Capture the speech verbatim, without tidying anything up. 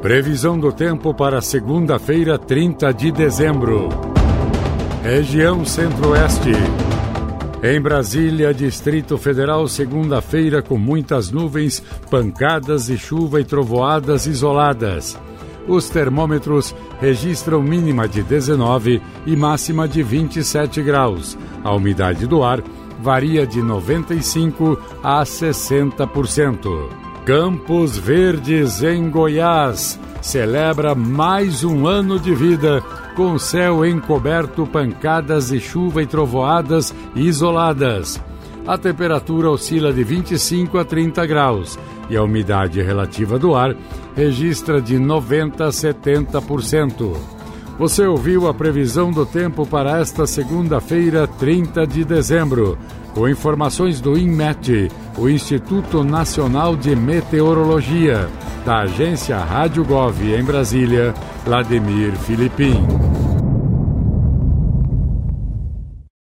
Previsão do tempo para segunda-feira, trinta de dezembro. Região Centro-Oeste. Em Brasília, Distrito Federal, segunda-feira com muitas nuvens, pancadas de chuva e trovoadas isoladas. Os termômetros registram mínima de dezenove e máxima de vinte e sete graus. A umidade do ar varia de noventa e cinco por cento a sessenta por cento. Campos Verdes, em Goiás, celebra mais um ano de vida com céu encoberto, pancadas de chuva e trovoadas isoladas. A temperatura oscila de vinte e cinco a trinta graus e a umidade relativa do ar registra de noventa a setenta por cento. Você ouviu a previsão do tempo para esta segunda-feira, trinta de dezembro, com informações do INMET, o Instituto Nacional de Meteorologia, da agência Rádio Gov em Brasília, Vladimir Filipim.